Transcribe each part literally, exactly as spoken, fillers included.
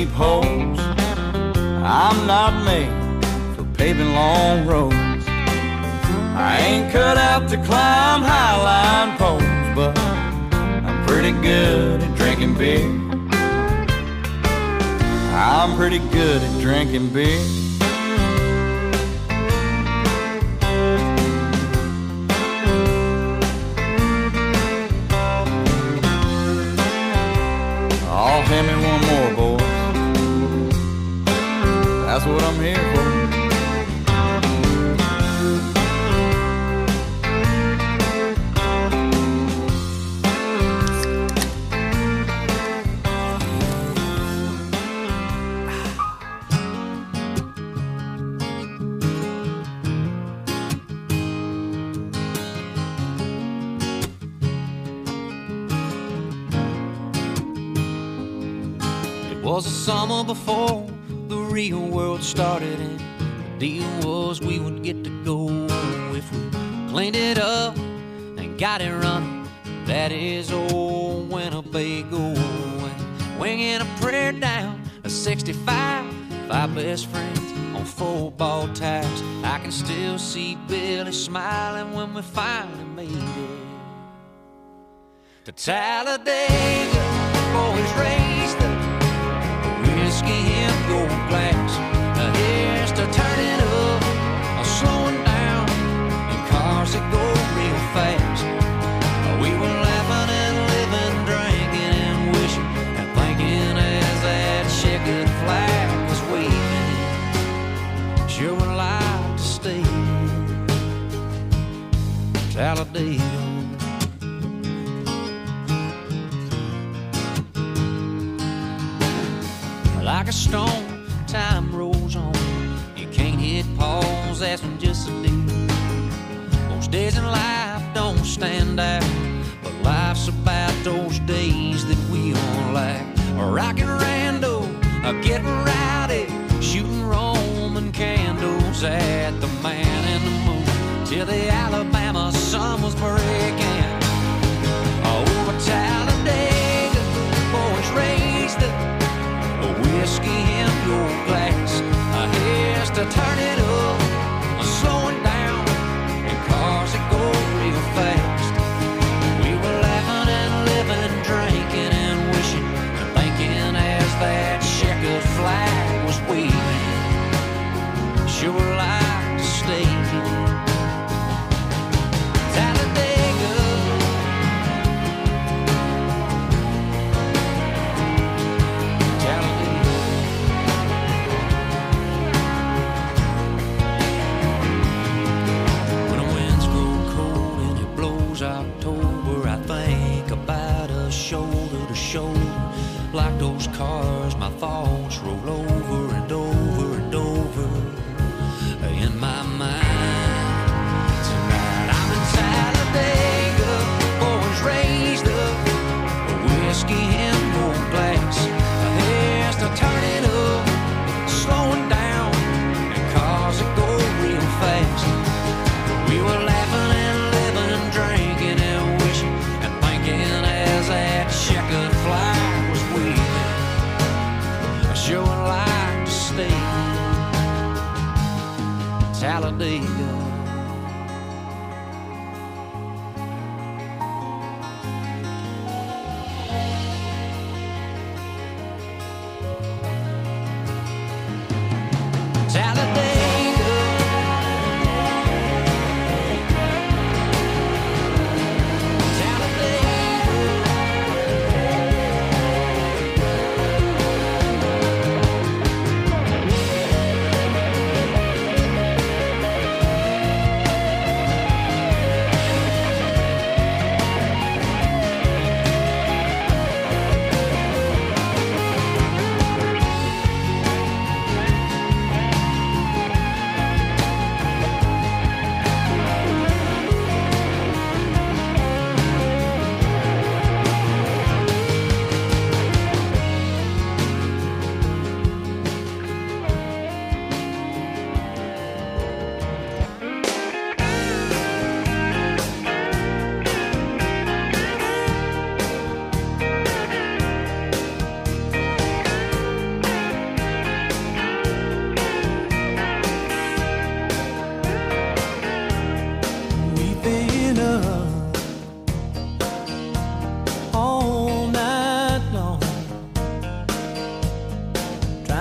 deep holes. I'm not made for paving long roads. I ain't cut out to climb highline poles, but I'm pretty good at drinking beer. I'm pretty good at drinking beer. Oh, hand me one more, boys. That's what I'm here for. Was the summer before the real world started, and the deal was we would get to go if we cleaned it up and got it running. That is old Winnebago, and winging a prayer down a sixty-five, five best friends on football tires. I can still see Billy smiling when we finally made it to Talladega. Boys raised the whiskey in gold glass. Now here's to turning up or slowing down in cars that go real fast. We were laughing and living, drinking and wishing and thinking as that checkered flag was waving. Sure would like to stay in Talladega. Like a stone, time rolls on. You can't hit pause, that's when just a deal. Most days in life don't stand out, but life's about those days that we all like. Rockin' rando, getting rowdy, shooting Roman candles at the man in the moon till the Alabama sun was breaking. Over Talladega, boys raised up whiskey in your glass. Here's to turn it up, slowing down in cars that go real fast. We were laughing and living, drinking and wishing and thinking as that checkered flag was waving. Sure would like to stay Talladega. October, I think about us shoulder to shoulder. Like those cars, my thoughts roll over and over and over in my mind. Tonight I'm in Talladega, boys raised up, whiskey in gold glass. Here's to turn it up, slowing down in cars that go real fast. We were laughing and living, drinking and wishing and thinking as that checkered flag was waving. I sure would like to stay in Talladega.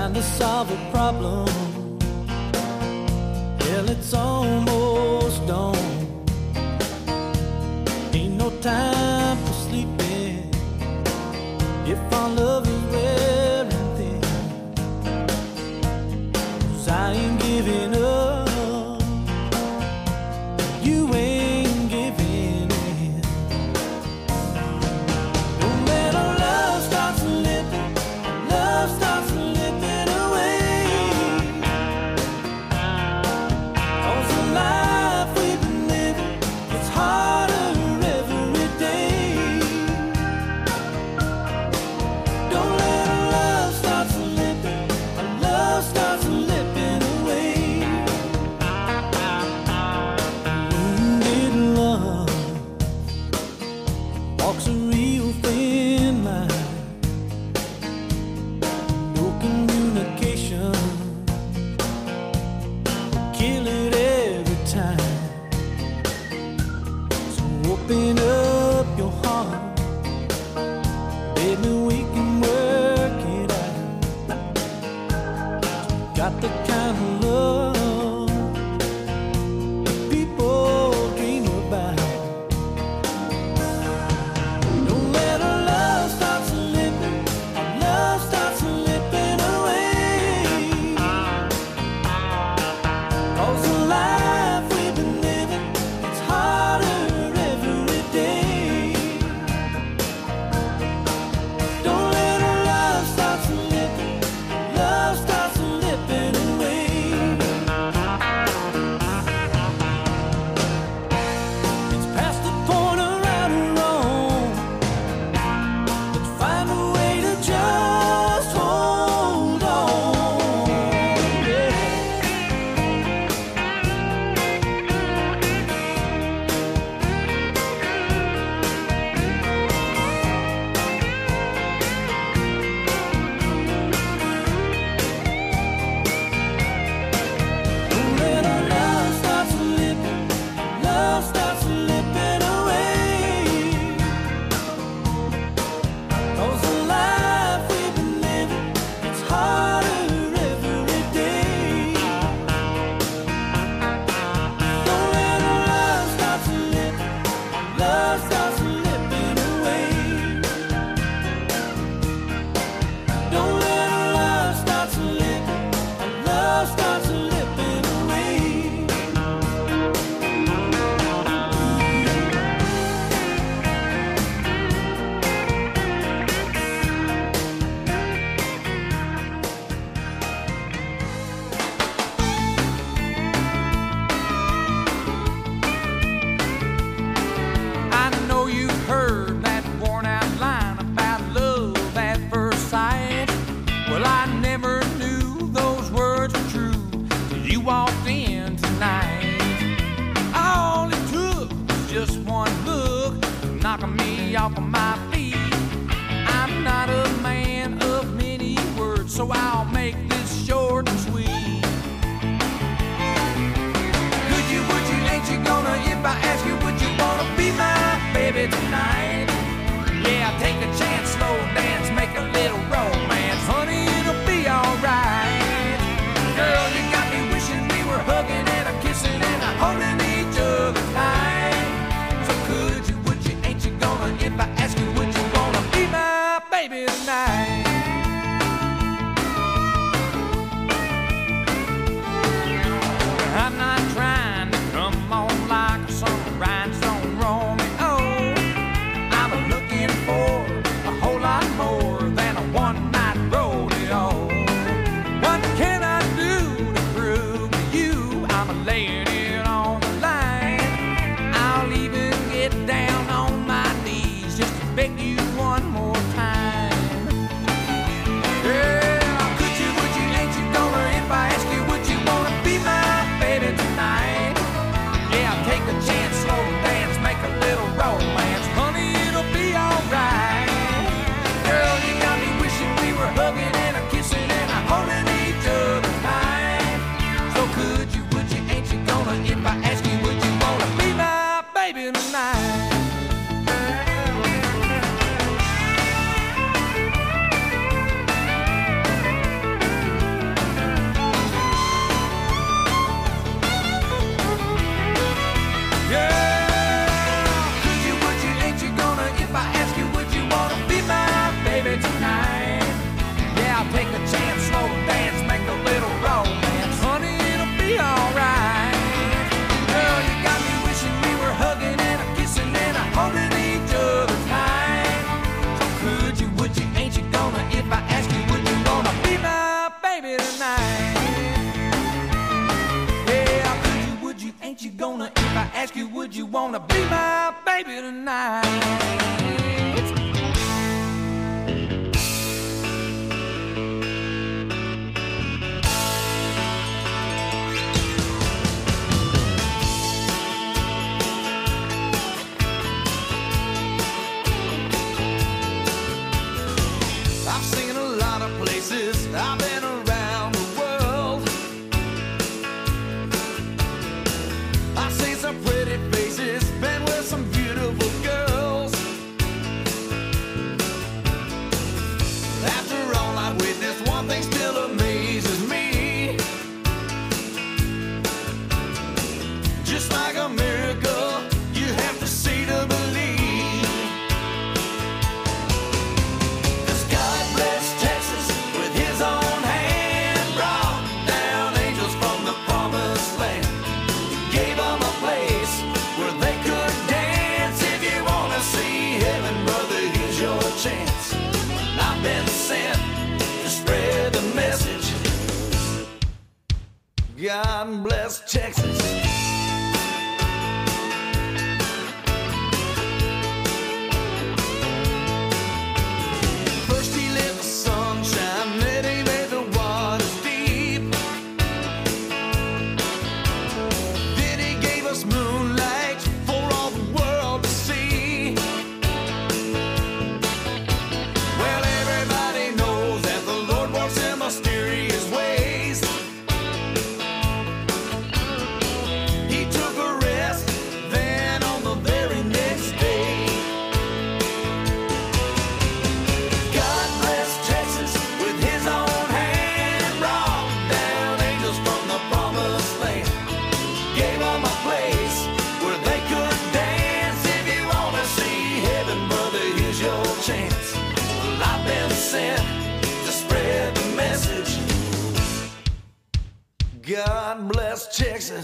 trying to solve a problem. Hell, it's almost dawn. Ain't no time for sleeping if our love is wearing thin. 'Cause I ain't giving up, you ain't giving in. Don't let our love start slipping, love starts slipping away. 'Cause the life we've been living, it's harder every day. Don't let our love start slipping, our love starts slipping away. Wounded love walks a real thin line. No communication, kill it every time. So open up your heart, baby, we can work it out. Got the kind of love people dream about. Don't let our love start slipping, our love starts slipping away. 'Cause the life we've been living, it's harder every day. Don't let our love start slipping, love starts slipping away. It's past the point of right or wrong. Let's find a way to just hold on. Yeah. Don't let our love start slipping, love starts slipping away. 'Cause the life we've been living, it's harder every day. Don't let our love start slipping, love starts slipping away. Don't let our love start slipping, love starts slipping away. I know you've heard that worn out line about love at first sight. Well, I never knew those words were true till you walked in tonight. All it took was just one look, knocking me off of my feet. I'm not a man of many words, so I'll make this short and sweet. Could you, would you, ain't you gonna, if I ask you, would you wanna be my baby tonight? Yeah, take a chance, slow dance, make a little romance. Honey, it'll be alright. Girl, you got me wishing we were hugging and a kissing and a holding each other tight. So could you, would you, ain't you gonna, if I ask you, would you wanna be my baby tonight? God bless Texas. First he let the sun shine, then he made the waters deep. Then he gave us moonlight for all the world to see. Well, everybody knows that the Lord works in mysterious ways. He took a rest, then on the very next day. God bless Texas with his own hand, brought down angels from the promised land. Gave them a place where they could dance. If you want to see heaven, brother, here's your chance. Well, I've been sent to spread the message. God bless Texas.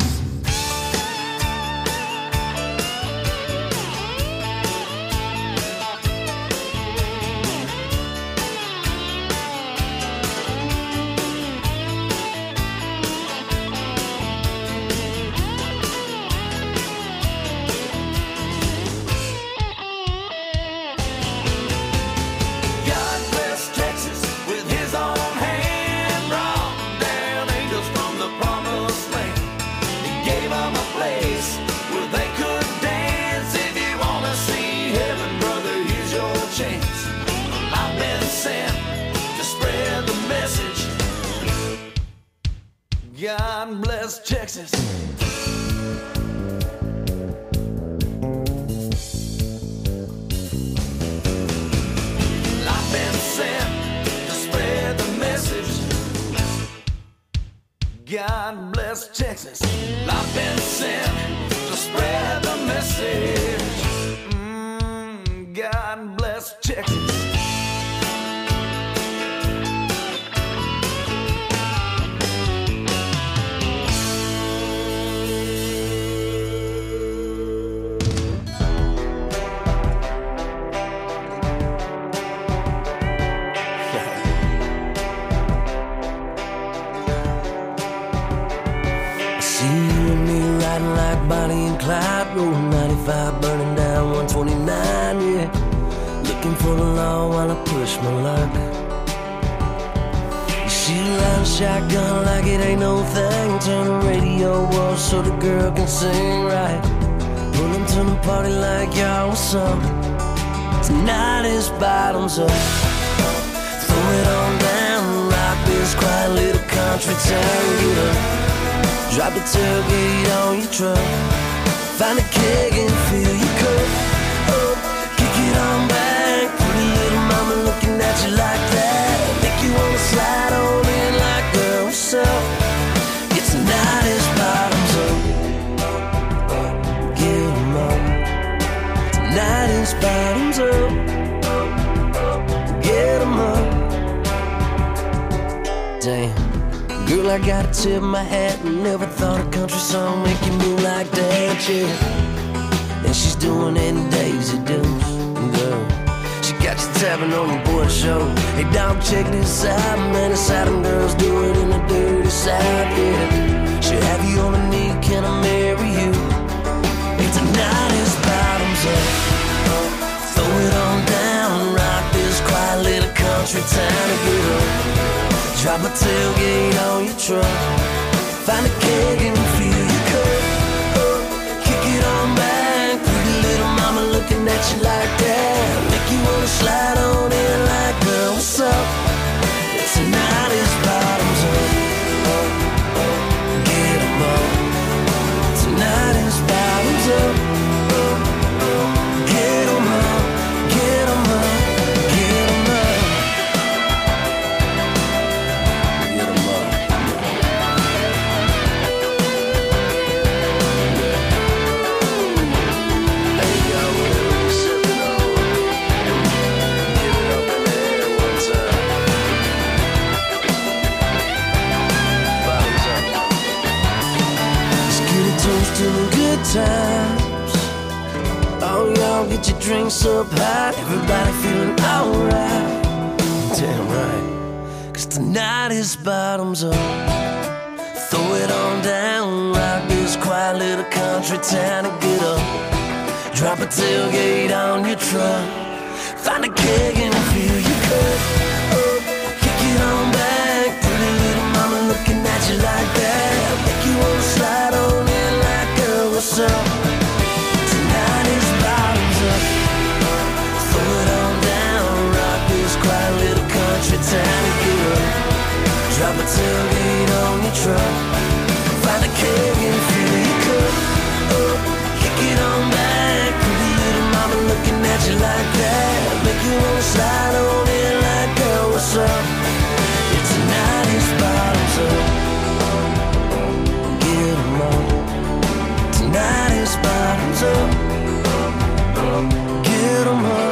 God bless Texas with his own hand, brought down angels from the promised land. He gave them a place where they could dance. If you want to see heaven, brother, here's your chance. Well, I've been sent to spread the message. God bless Texas. I've been sent to spread the message. God bless Texas. I've been sent to spread the message. Mm, God bless Texas. See you and me riding like Bonnie and Clyde, rolling ninety-five, burning down one twenty-nine, yeah. Looking for the law while I push my luck. She rides shotgun like it ain't no thing. Turn the radio off so the girl can sing right. Pull them to the party like y'all, what's up? Tonight is bottoms up. Throw it on down, rock this quiet little country town. Get up, drop the tailgate on your truck. Find a keg and fill your cup. Oh, kick it on back. Pretty little mama looking at you like that. Make you wanna slide on in like, girl, what's up? It's tonight is bottoms up. Get 'em up. Tonight is bottoms up. Get 'em up. Damn. Girl, I gotta tip my hat. Never thought a country song make you move like that, yeah. And she's doing it in Daisy Dukes, girl. She got you tapping on your boy show. Hey, dog, check this out, man. The Southern girls do it in the dirty South, yeah. She'll have you on a knee, can I marry you? Hey, tonight is bottoms up. Throw it on down, rock this quiet little country town, girl. Drop a tailgate on your truck. Find a keg and fill your cup. Oh, kick it on back. Pretty little mama looking at you like that. Make you wanna slide on in like, girl, what's up? Tonight is bottoms up. Get 'em up. Tonight is bottoms up. Get 'em up. Get 'em up. Get 'em up. Get 'em up. Hey, y'all, whatever you sipping on, get it up in the air one time. Bottoms up. Let's get a toast to the good times. Oh, y'all, get your drinks up high. Everybody feeling alright. Damn right. Cause tonight is bottoms up. Throw Throw it on down, rock this quiet little country town and get up. Drop a tailgate on your truck. Find a keg and fill your cup. Oh, kick it on back. Pretty little mama looking at you like that. Make you wanna slide on in like, girl, what's up? Tonight is bottoms up. Throw it on down, rock this quiet little country town and get up. Drop a tailgate on your truck. Find a keg and fill your cup. Oh, kick it on back. Pretty little mama looking at you like that. Make you wanna slide on in like, girl, what's up? Yeah, tonight is bottoms up. Get 'em up. Tonight is bottoms up. Get 'em up.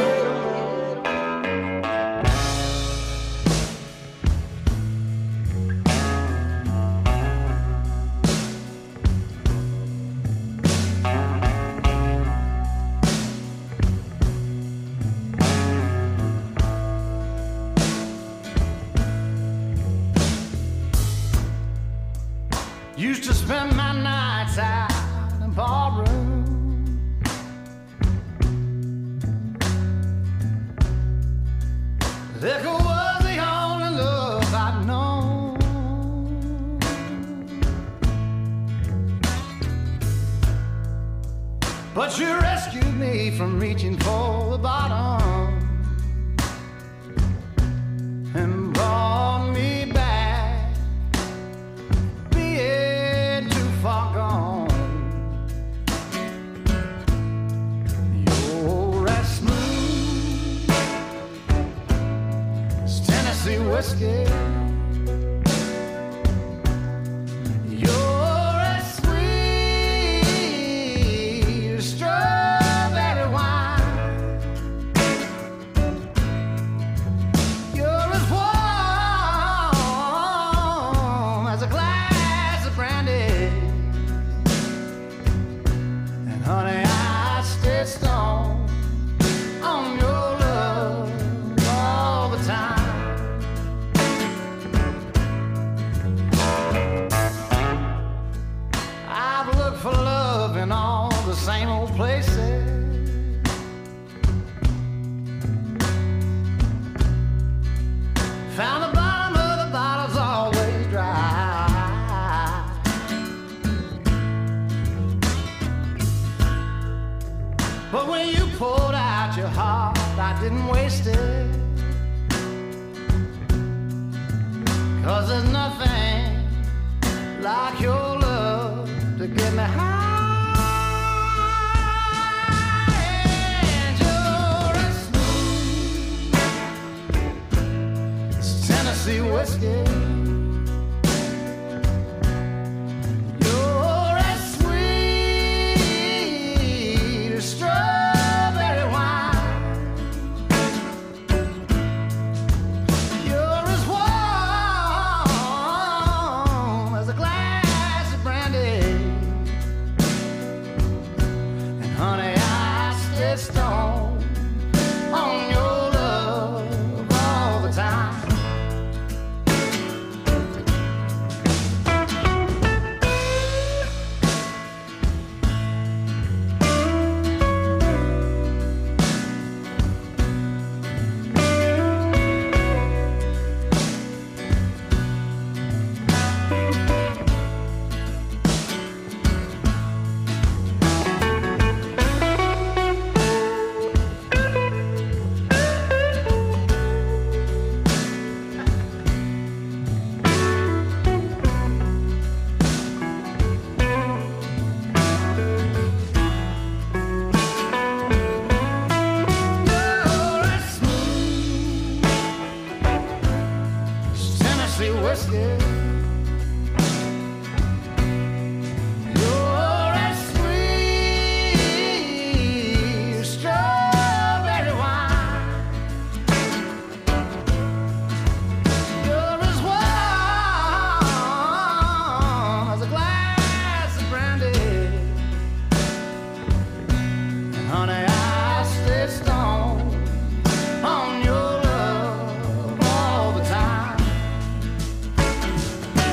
Used to spend my nights out in barroom. Liquor was the only love I'd known. But you rescued me from reaching for the bottom and brought me back, being too far gone. You're as smooth as Tennessee whiskey. You're as sweet as strawberry wine. You're as warm as a glass of brandy. And honey, I stay stoned on your love all the time. I've looked for love in all the same old places. Found the bottom of the bottle's always dry. But when you poured out your heart, I didn't waste it. 'Cause there's nothing like your love to get me high. And you're as smooth as Tennessee whiskey. You're as sweet as strawberry wine. You're as warm as a glass of brandy. And honey, I stay stoned on your love all the time. You're as smooth as Tennessee whiskey. You're as sweet as strawberry wine. You're as warm as a glass of brandy. And honey, I stay stoned on your love all the time.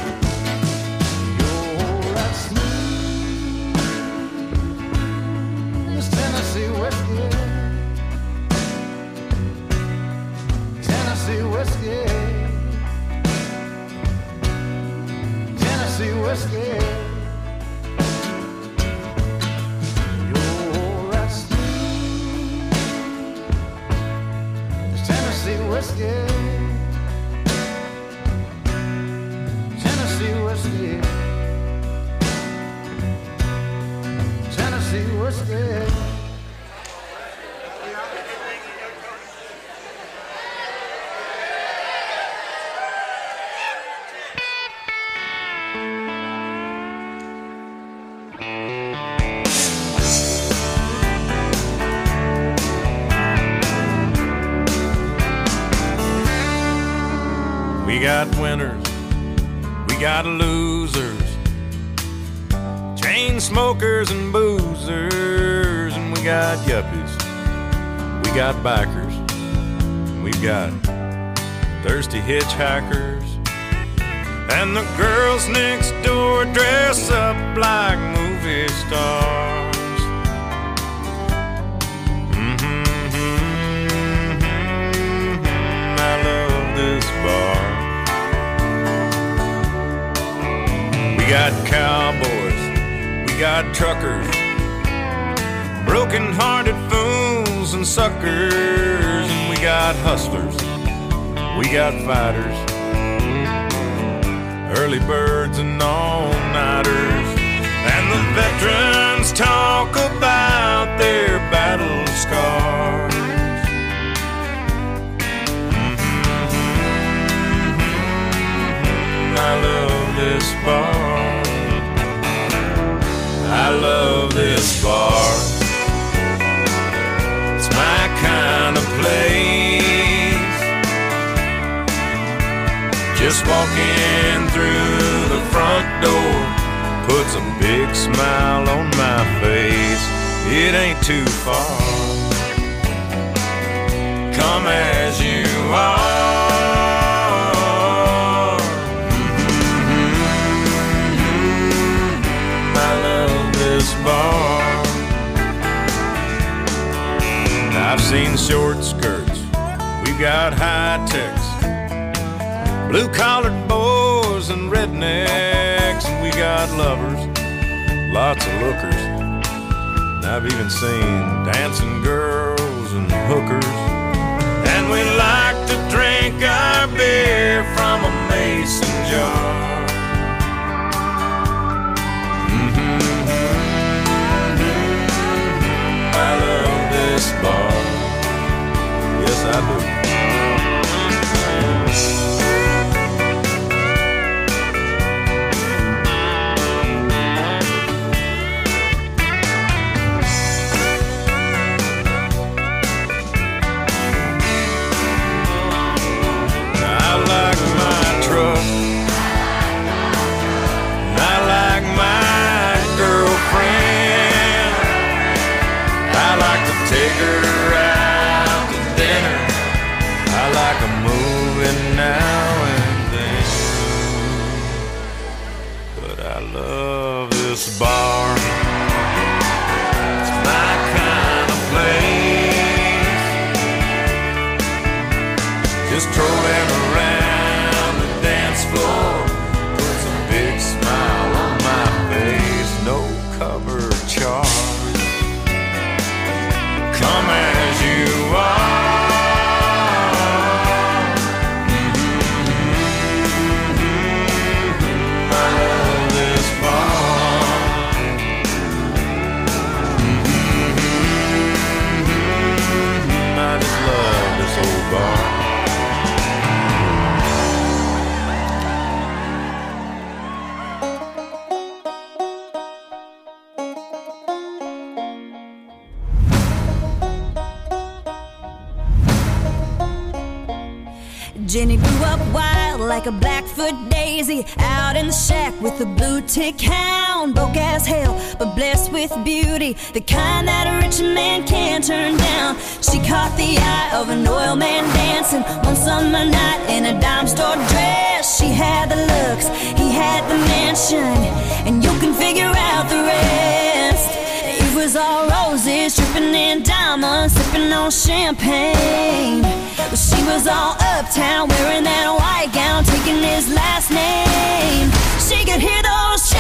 whiskey. You're that sweet Tennessee whiskey. Tennessee whiskey. Tennessee whiskey. We got winners, we got losers, chain smokers and boozers, and we got yuppies, we got bikers, we've got thirsty hitchhikers, and the girls next door dress up like movie stars. Mm-hmm, mm-hmm, I love this bar. We got cowboys, we got truckers, broken-hearted fools and suckers, and we got hustlers, we got fighters, early birds and all-nighters, and the veterans talk about their battle scars. Mm-hmm, I love this bar. I love this bar. It's my kind of place. Just walking through the front door puts a big smile on my face. It ain't too far. Come as you are. Bar. I've seen short skirts, we've got high techs, blue-collared boys and rednecks, and we got lovers, lots of lookers, and I've even seen dancing girls and hookers, and we like to drink our beer from a mason jar. Bar. Yes, I do. I like my truck. I like my girlfriend. I like to take her out to dinner. I like a movie now and then. But I love this bar. It's my kind of place. Just strolling around the dance floor puts a big smile on my face. No cover charge. Come as you are. Mm-hmm. I love this bar. Mm-hmm. I just love this old bar. Jenny grew up wild like a Blackfoot daisy, out in the shack with a blue tick hound. Broke as hell, but blessed with beauty, the kind that a rich man can't turn down. She caught the eye of an oil man dancing one summer night in a dime store dress. She had the looks, he had the mansion, and you can figure out the rest. It was all roses, dripping in diamonds, sipping on champagne. Well, she was all uptown, wearing that white gown, taking his last name. She could hear those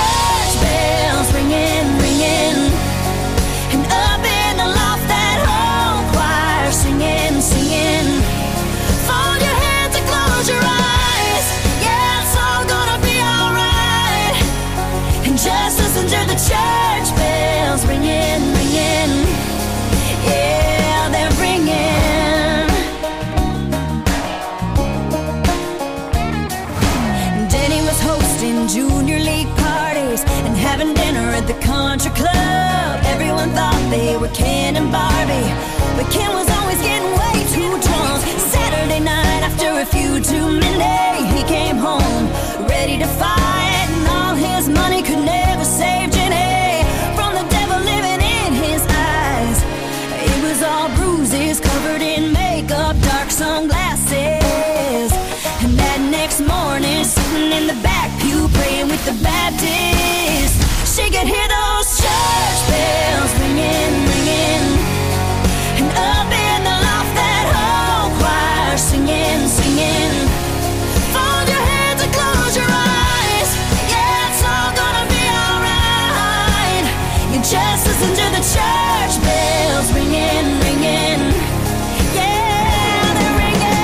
junior league parties and having dinner at the country club. Everyone thought they were Ken and Barbie, but Ken was always getting way too drunk. Saturday night after a few too many, he came home ready to fight, and all his money could never save Jenny from the devil living in his eyes. It was all bruises covered in makeup, dark sunglasses, and that next morning sitting in the back pew praying with the Baptist, she could hear those church bells ringing, ringing, and up in the loft that whole choir singing, singing, fold your hands and close your eyes, yeah, it's all gonna be alright. You just listen to the church bells ringing, ringing, yeah, they're ringing.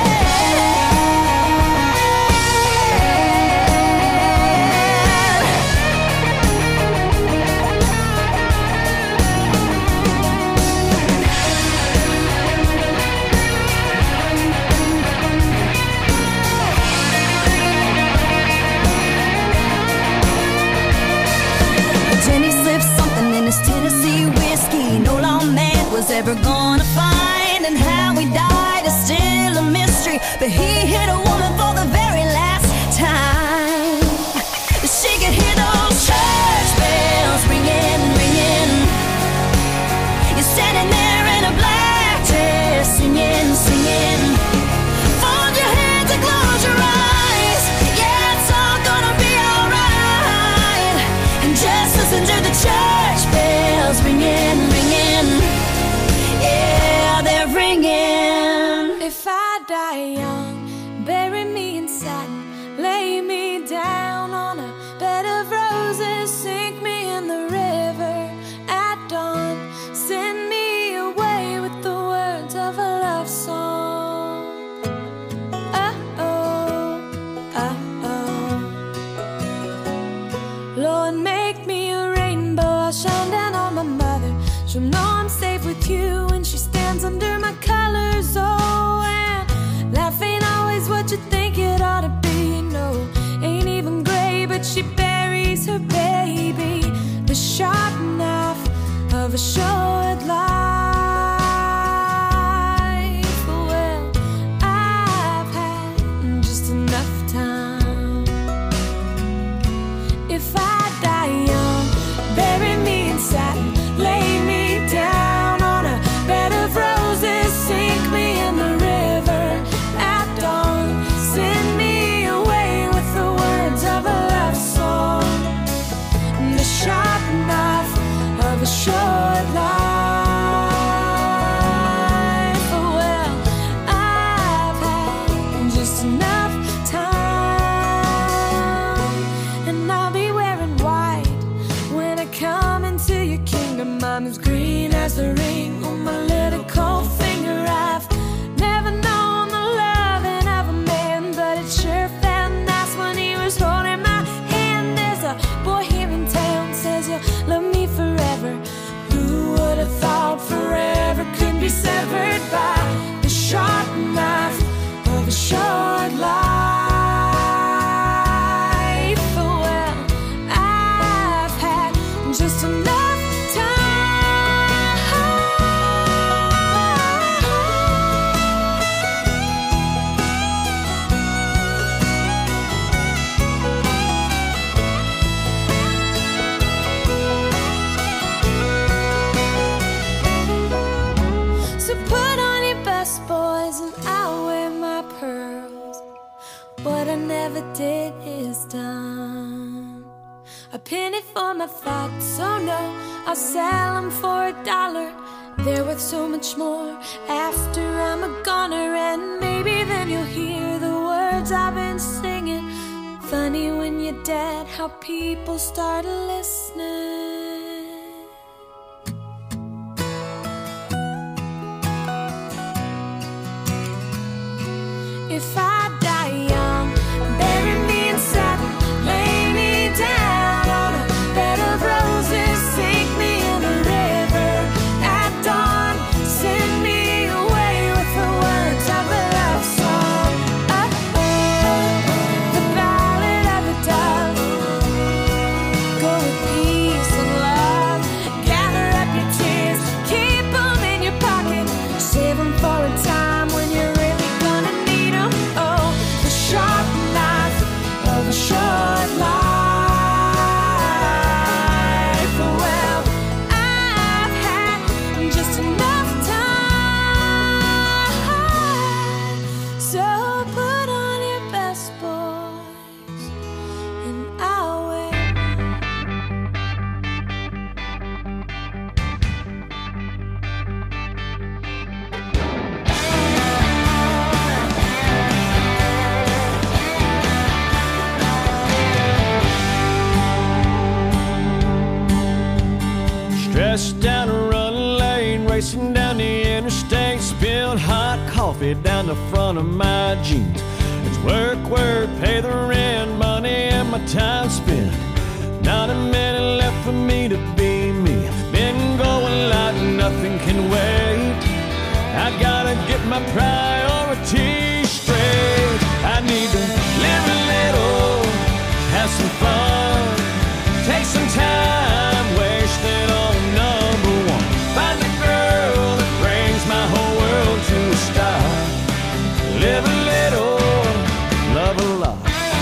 Jenny slipped something in his Tennessee whiskey no lawman was ever gonna find, and how he died is still a mystery, but he hit a woman for the very last time. She could hear those church bells ringing, ringing. You're standing there in a black dress singing, singing, fold your hands and close your eyes, yeah, it's all gonna be alright. And just listen to the church bells ringing, ringing, yeah, they're ringing. If I die young, bury me in satin, lay me down on a bed of roses, sink me in the river at dawn, send me away with the words of a love song. Uh-oh, uh-oh, Lord, make me a rainbow, I'll shine down on my mother, she'll know I'm safe with you when she stands under my colors. Oh, and life ain't always what you think it ought to be. No, ain't even gray, but she buries her baby, the sharp knife of a short life. Well, I've had just enough time. If I die young, bury me in satin, lay me down on a bed of roses, sink me in the river at dawn, send me away with the words of a love song, the sharp knife of a short life. Oh, well, I've had just enough time, and I'll be wearing white when I come into your kingdom. I'm as green as the ring on my little cold finger. I've never known the loving of a man, but it sure felt nice when he was holding my hand. There's a boy here in town says you'll love me forever. Who would have thought forever could be severed by the sharp knife of a short life? Oh, well, I've had just enough time. So put on your best boys and I'll wear my pearls. What I never did is done. A penny for my thoughts, oh no, I'll sell them for a dollar. They're worth so much more after I'm a goner, and maybe then you'll hear the words I've been singing. Funny when you're dead how people start listening. If I die young, bury me in satin, lay me down on a bed of roses, sink me in the river at dawn, send me away with the words of a love song. Uh-oh, the ballad of a dove. coffee down the front of my jeans. It's work, work, pay the rent, money and my time spent. Not a minute left for me to be me. Been going like nothing can wait. I gotta get my priorities straight. I need to live a little, have some fun, take some time wasted on number one. Find a girl that brings my whole world to a stop. Live a little, love a lot.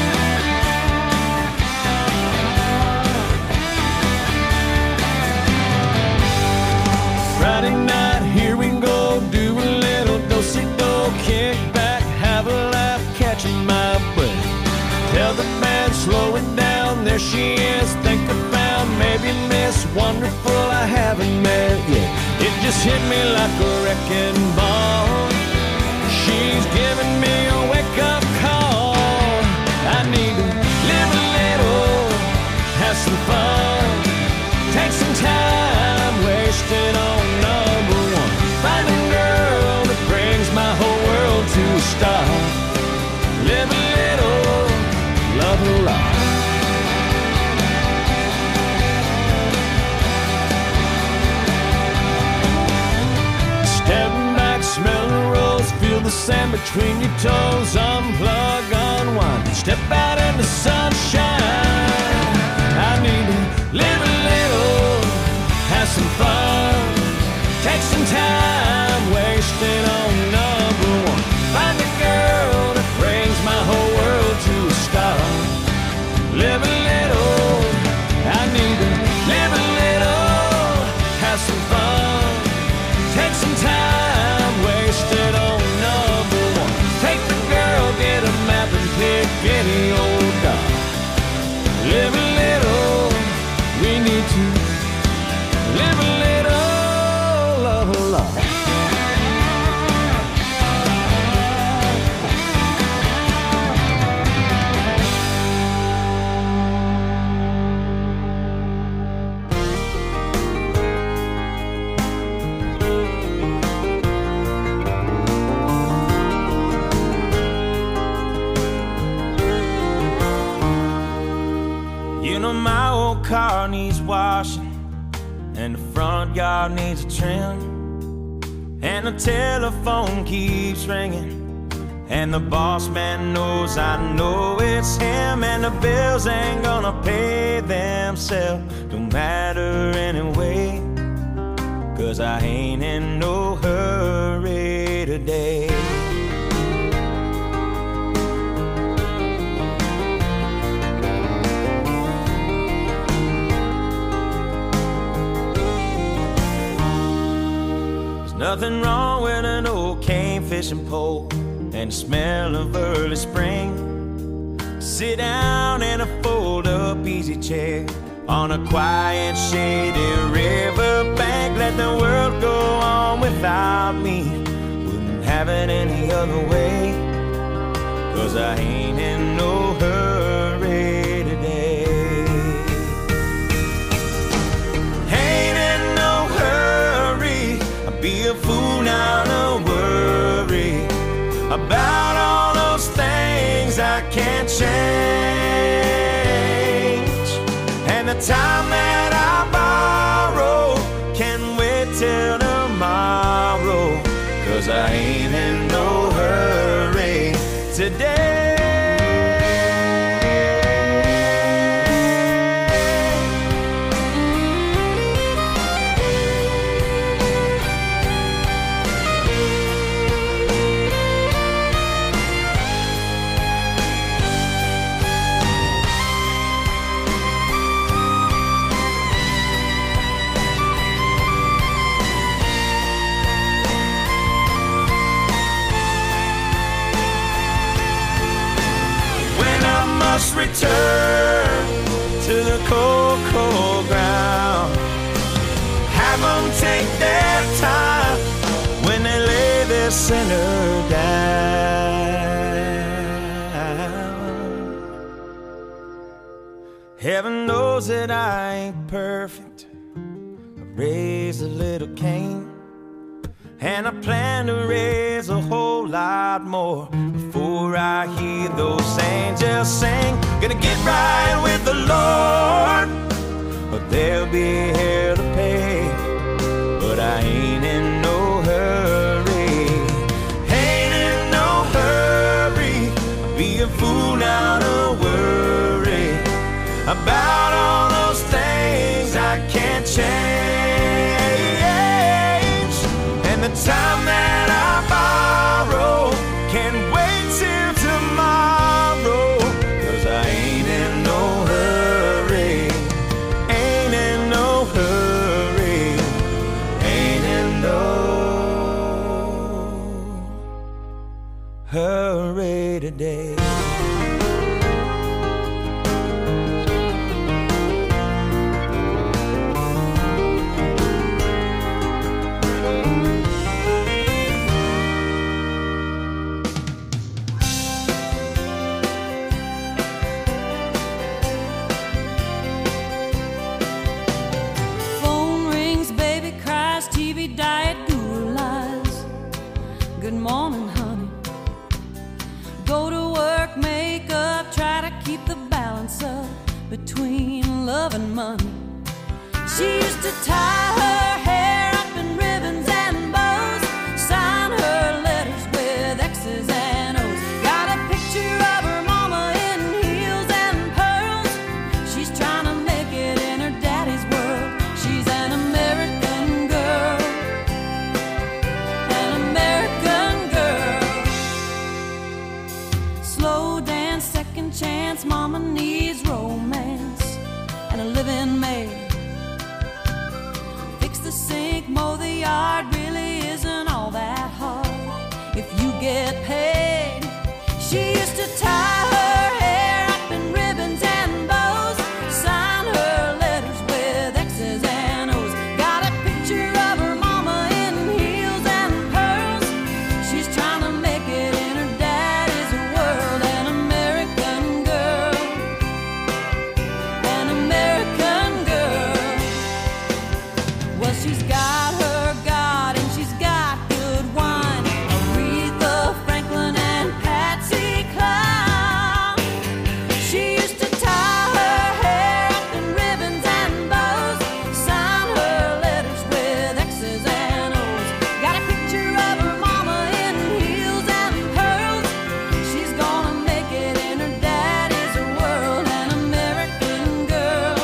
Friday night, here we go, do a little do-si-do, kick back, have a laugh, catching my breath. Tell the band, slow it down, there she is, think I found maybe Miss Wonderful I haven't met yet. It just hit me like a wrecking ball. She's giving me a wake-up call. I need to live a little, have some fun, take some time wasted on number one. Find a girl that brings my whole world to a stop. Live a little, love a lot. Step back, smell the rose, feel the sand between your toes. Unplug, unwind, step out in the sunshine. I need to live a little, have some fun, take some time wasted on number one. Find a girl that brings my whole world to a stop. Live a little, I need to live a little, have some fun, take some time wasted on number one. Take the girl, get a map and pick any old dog. Live a little, we need to live a little, love a lot. You know my old car needs washing, and the front yard needs a trim, and the telephone keeps ringing, and the boss man knows I know it's him, and the bills ain't gonna pay themselves. Don't matter anyway, 'cause I ain't in no hurry today. Nothing wrong with an old cane fishing pole and the smell of early spring. Sit down in a fold-up easy chair on a quiet, shady riverbank. Let the world go on without me. Wouldn't have it any other way, 'cause I ain't in no hurry today. Ain't in no hurry, I'd be a fool now to worry about all those things I can't change. And the time that I borrow can wait till tomorrow, 'cause I ain't in no hurry today. Must return to the cold, cold ground. Have them take their time when they lay their sinner down. Heaven knows that I ain't perfect. I raised a little Cain, and I plan to raise a whole lot more before I hear those angels sing. Gonna get right with the Lord, but there'll be hell to pay. But I ain't in no hurry, ain't in no hurry. I'll be a fool now to worry about all those things I can't change. And the time that I borrow can't wait till tomorrow, 'cause I ain't in no hurry, ain't in no hurry, ain't in no hurry today. Diet Google eyes. Good morning, honey. Go to work, make up, try to keep the balance up between love and money. She used to tie her hair up in ribbons and bows, sign her letters with X's and O's. Got a picture of her mama in heels and pearls. She's trying to make it in her daddy's world. She's an American girl. Slow dance, second chance, mama needs romance and a living maid. Fix the sink, mow the yard, really isn't all that hard if you get paid. She used to tie her hair up in ribbons and bows, sign her letters with X's and O's. Got a picture of her mama in heels and pearls. She's trying to make it in her daddy's world. An American girl, an American girl. Well, she's got her God and she's got good wine. Aretha Franklin and Patsy Cline. She used to tie her hair up in ribbons and bows, sign her letters with X's and O's. Got a picture of her mama in heels and pearls. She's gonna make it in her daddy's world. An American girl,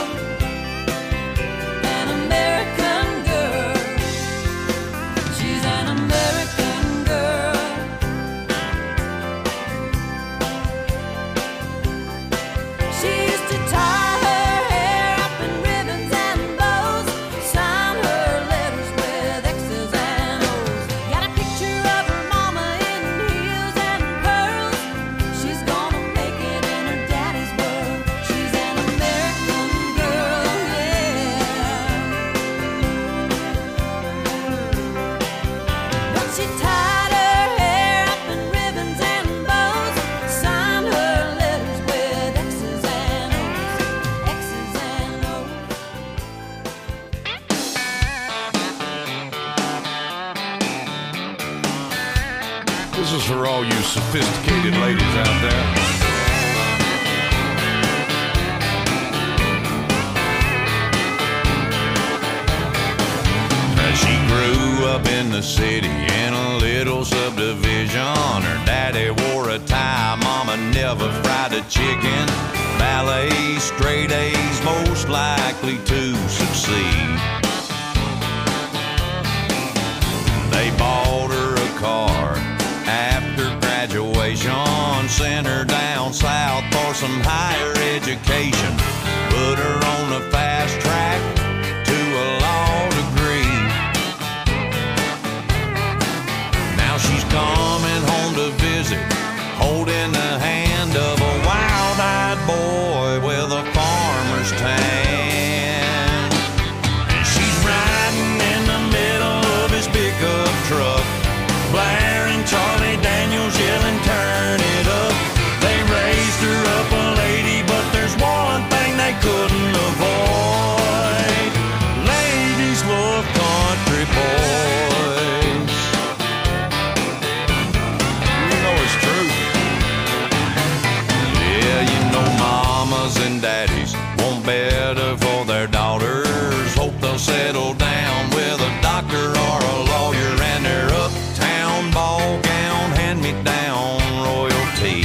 an American girl. She's an American girl. She used to tie her hair up in ribbons and bows, sign her letters with X's and O's. Got a picture of her mama in heels and pearls. She's gonna make it in her daddy's world. She's an American girl, yeah. But she tied her hair up in ribbons and bows, signed her letters with X's and O's, X's and O's. This is for all you sophisticated ladies out there. Now, she grew up in the city in a little subdivision. Her daddy wore a tie, mama never fried a chicken. Ballet, straight A's, most likely to succeed. They bought her a car after graduation, sent her down south for some higher education, put her on the fast track to a law degree. Now she's coming home to visit, holding the hand of a wild-eyed boy with a farmer's tan. And she's riding in the middle of his pickup truck, blaring Charlie Daniels, yelling, "Turn it up." They raised her up a lady, but there's one thing they couldn't avoid: ladies love country boys. daddies want better for their daughters. Hope they'll settle down with a doctor or a lawyer and their uptown ball gown hand-me-down royalty.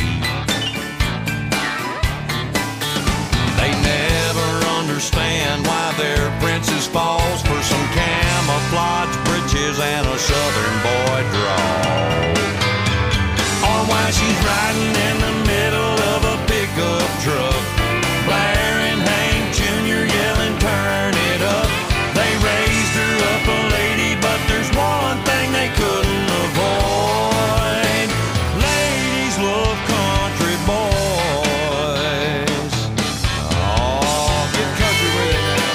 They never understand why their princess falls for some camouflage breeches and a southern boy drawl, or why she's riding in the middle of a pickup truck, blaring Hank Junior yelling, turn it up. They raised her up a lady, but there's one thing they couldn't avoid. Ladies love country boys. Oh, get country with it now.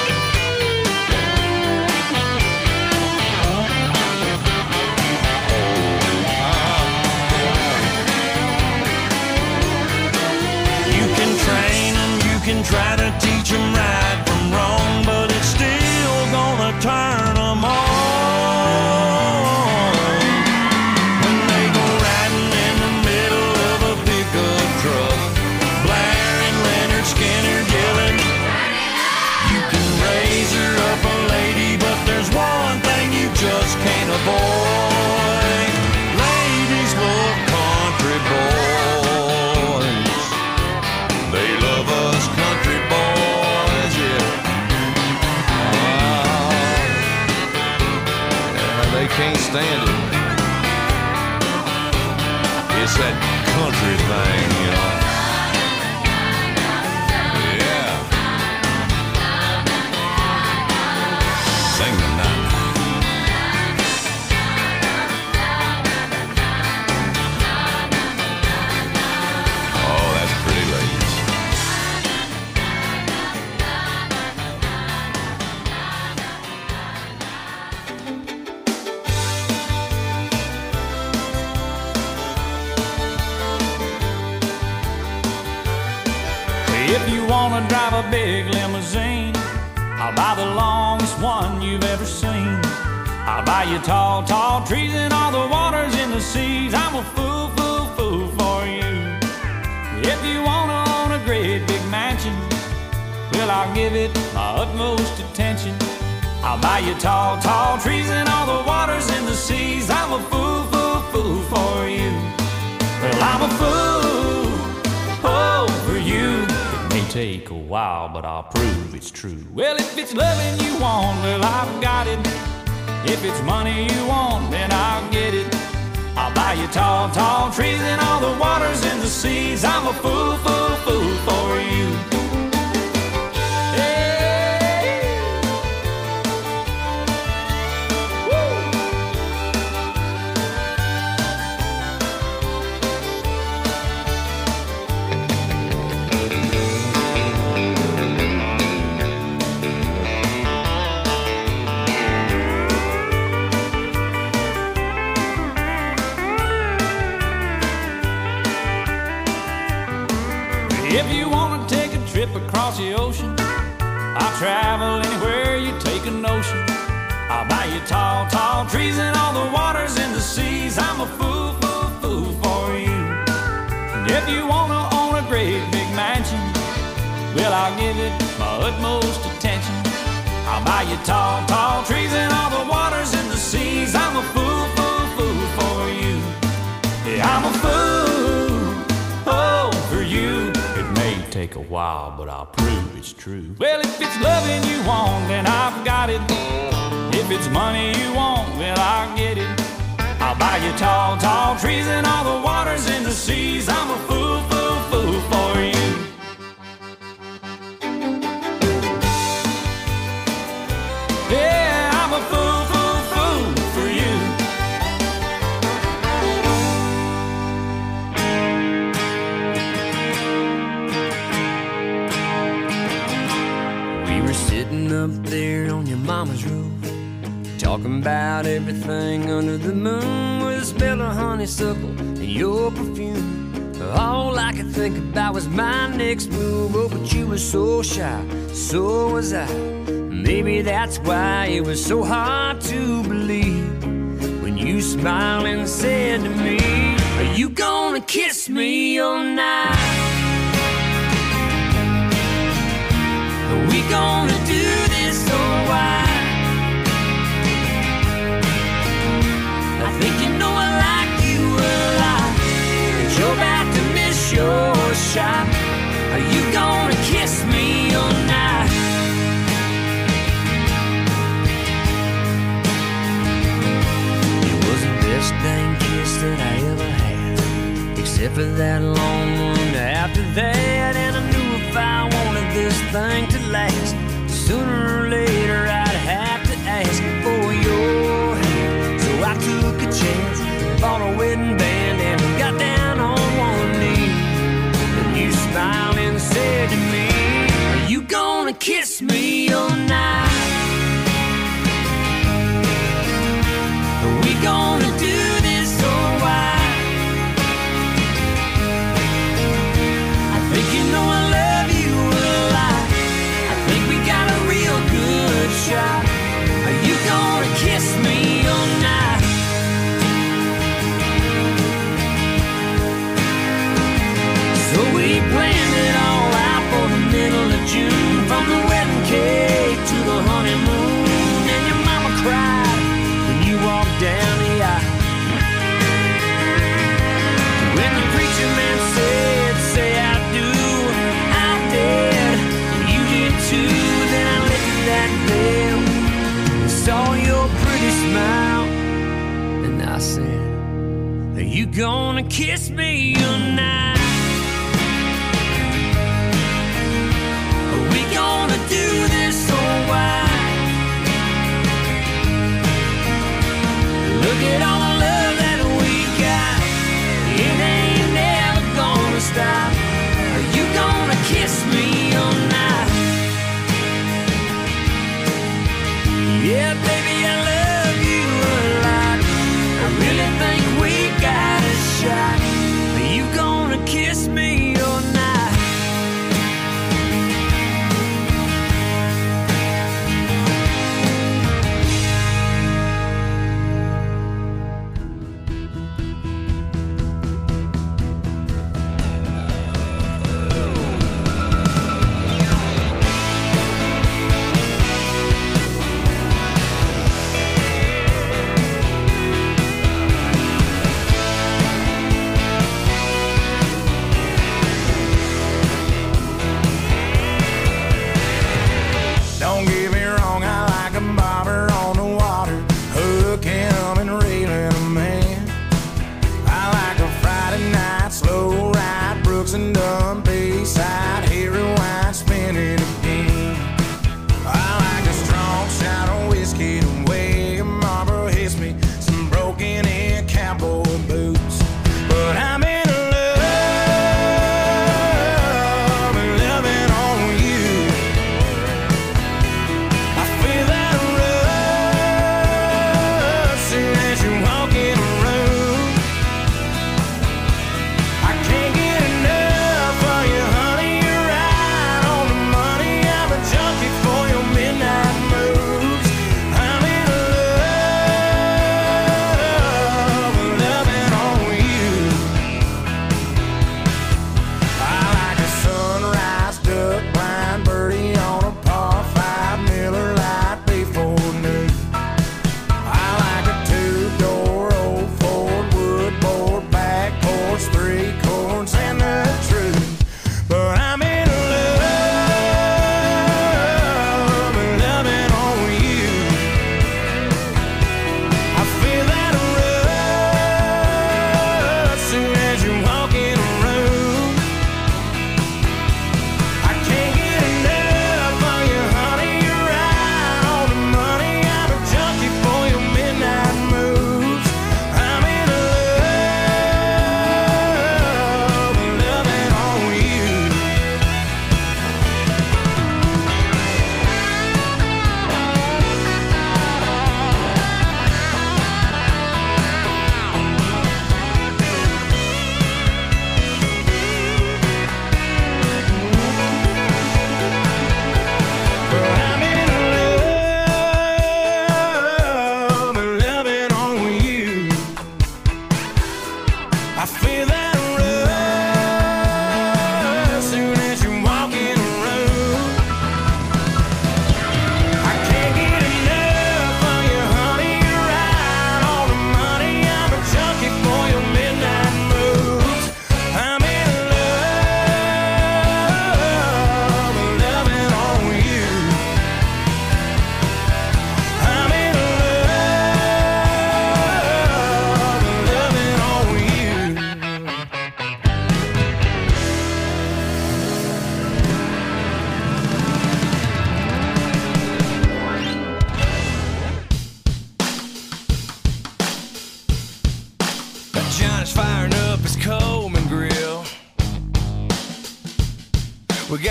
You can train them, you can try to teach them right from wrong, but it's still gonna turn them on. When they go riding in the middle of a pickup truck, blaring Leonard Skinner yelling, you can raise her up a lady, but there's one thing you just can't avoid. Ladies love country boys. They love us country boys, yeah. Ah, yeah, they can't stand it. It's that country thing, you know. Yeah. Sing the night. Oh, that's pretty, ladies. If you wanna drive a big limousine, I'll buy the longest one you've ever seen. I'll buy you tall, tall trees and all the waters in the seas. I'm a fool, fool, fool for you. If you wanna own a great big mansion, well, I'll give it my utmost attention. I'll buy you tall, tall trees and all the waters in the seas. I'm a fool, fool, fool for you. Well, I'm a fool, oh, for you. May take a while, but I'll prove it's true. Well, if it's loving you want, well, I've got it. If it's money you want, then I'll get it. I'll buy you tall, tall trees and all the waters in the seas. I'm a fool, fool, fool for you. Hey. Woo. If you want to take a trip across the ocean, I'll travel anywhere you take a notion. I'll buy you tall, tall trees and all the waters in the seas. I'm a fool, fool, fool for you. And if you want to own a great big mansion, well, I'll give it my utmost attention. I'll buy you tall, tall trees and all the waters in the seas. I'm a fool, fool, fool for you. Yeah, I'm a fool, oh, for you. It may take a while, but I'll prove it's true. Well, if it's loving you want, then I've got it. If it's money you want, well, I'll get it. I'll buy you tall, tall trees and all the waters in the seas. I'm a fool, fool, fool for you. Yeah, I'm a fool, fool, fool for you. We were sitting up there on your mama's roof, talking about everything under the moon, with a smell of honeysuckle and your perfume. All I could think about was my next move. Oh, but you were so shy, so was I. Maybe that's why it was so hard to believe when you smiled and said to me, are you gonna kiss me all night? gonna do this or why? I think you know I like you a lot, but you're about to miss your shot. Are you gonna kiss me or not? It was the best dang kiss that I ever had, except for that long one after that. And I knew if I wanted this thing to last, sooner or later I'd have to ask for your hand. So I took a chance, bought a wedding band, and got down on one knee. And you smiled and said to me, are you gonna kiss me or not? Are we gonna do this or why? I think you know I love you a lot. I think we got a real good shot. Are you gonna kiss me or not? So we planned it all out for the middle of June, from the wedding cake to the honeymoon. And your mama cried when you walked down the aisle. When the preacher man said, say I do, I did, you did too. Then I lifted that veil and saw your pretty smile, and I said, are you gonna kiss me or not? Are we gonna do this or why? Look at all the love that we got, it ain't never gonna stop. Are you gonna kiss me or not? Yeah, baby, I love you a lot. I really think we got a shot. Are you gonna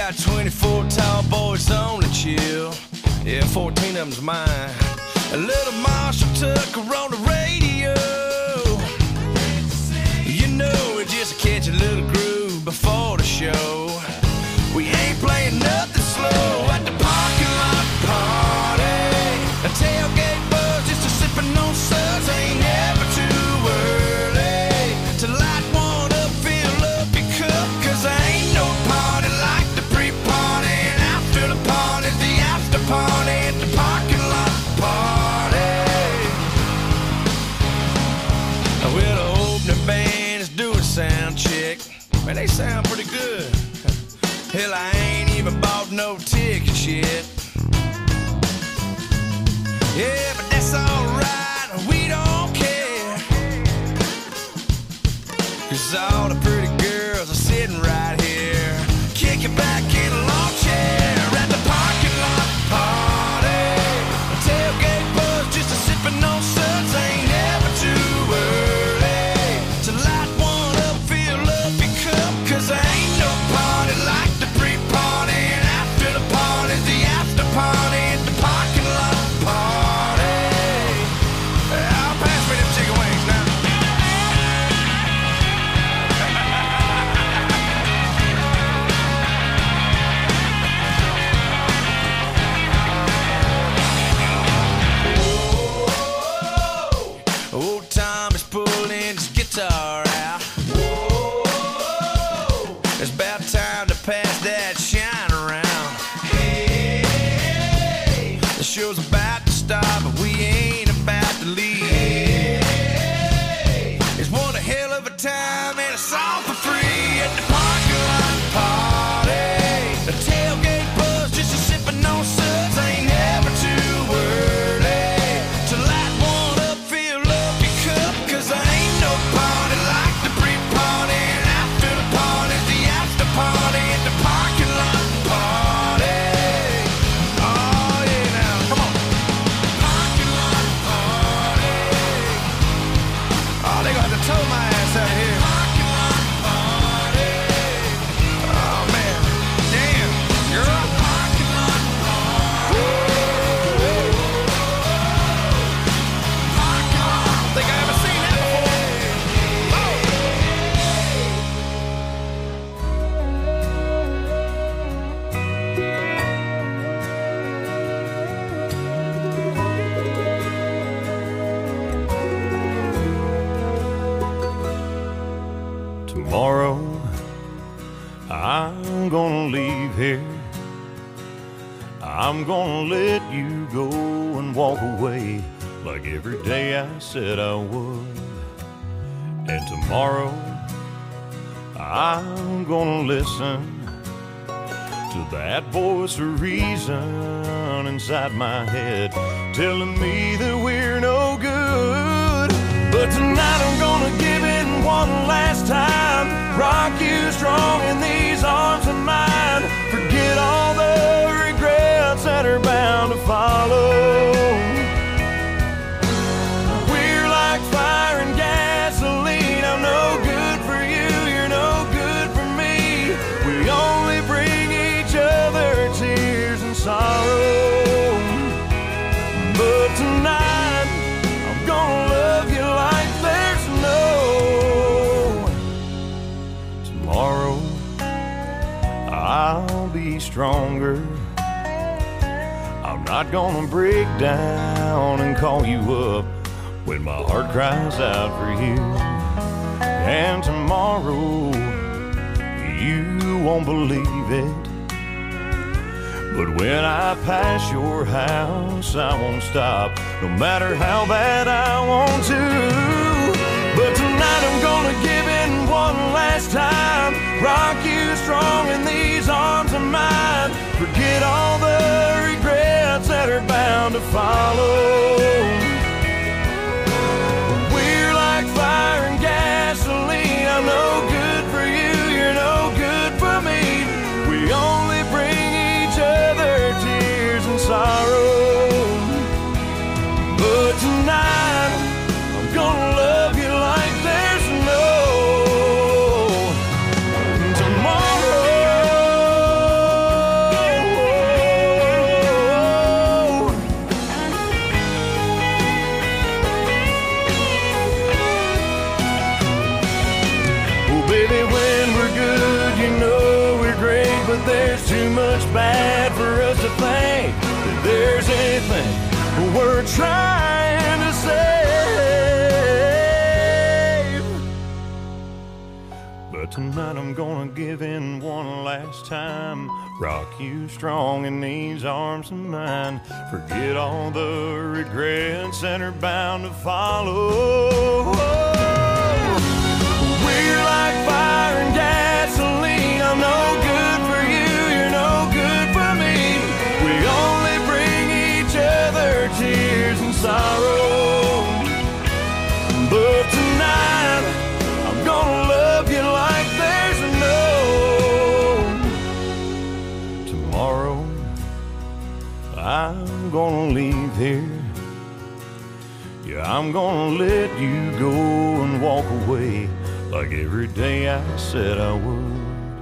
got twenty-four tall boys on the chill. Yeah, fourteen of them's mine. A little Marshall Tucker on the radio. You know, we just catch a little groove before the show. We ain't playing nothing slow at the parking lot party. A tailgate buzz, just a sipping on suds. Ain't never too early to light one up, fill up your cup. Cause there ain't no party like the pre-party. And after the party's the after party at the parking lot party. Well, the opening band is doing sound check. Man, they sound pretty good. Hell, I ain't even bought no tickets yet. Yeah, but that's alright, we don't care. Cause all the pretty girls are sitting right here, kicking back in a lawn chair at the parking lot party. A tailgate buzz, just a sipping on suds. Ain't never too early to light one up, fill up your cup. Cause there ain't no party like the pre-party. And after the party's the after party at the parking lot party. I'll pass me them chicken wings now. Old Tom is pulling his guitar out. It's about time to pass that shine around. The show's about to start, but we ain't about to leave. It's one a hell of a time and a song for free at the parking lot party. The tailgate buzz, just a sipping on suds. Ain't never too early to light one up, fill up your cup. Cause there ain't no party like the pre-party. And after the party's the after party at the parking lot party. Oh yeah, now come on. Parking lot party. Oh, they gonna have to tow my ass out here. Parking lot party. Oh man, damn, girl. Parking lot party. Parking lot. Think I haven't seen that before. Tomorrow, I'm gonna leave here. I'm gonna let you go and walk away like every day I said I would. And tomorrow, I'm gonna listen to that voice of reason inside my head telling me that we're no good. But tonight I'm gonna give it one last time, rock you strong in these arms of mine. Forget all the regrets that are bound to follow. We're like fire and gasoline. I'm no good for you, you're no good for me. We only bring each other tears and sorrow. But tonight I'm gonna love you like there's no tomorrow. I'll be stronger. I'm not gonna break down and call you up when my heart cries out for you. And tomorrow, you won't believe it, but when I pass your house, I won't stop, no matter how bad I want to. But tonight I'm gonna give in one last time, rock you strong in these arms of mine. Forget all the regrets that are bound to follow. We're like fire and gasoline. I'm no good for you, you're no good for me. We only bring each other tears and sorrow. But tonight I'm gonna love you like there's no. anything we're trying to save. But tonight I'm gonna give in one last time, rock you strong in these arms of mine. Forget all the regrets that are bound to follow. We're like fire and gasoline. I'm no good for you, you're no good for me. We only bring each other tears and sorrow. But tonight I'm gonna love you like there's no tomorrow. I'm gonna leave here. Yeah, I'm gonna let you go and walk away like every day I said I would.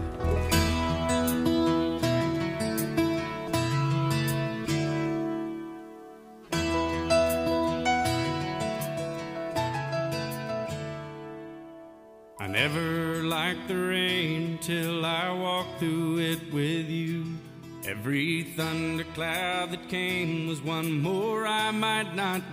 I never liked the rain till I walked through it with you. Every thundercloud that came was one more I might not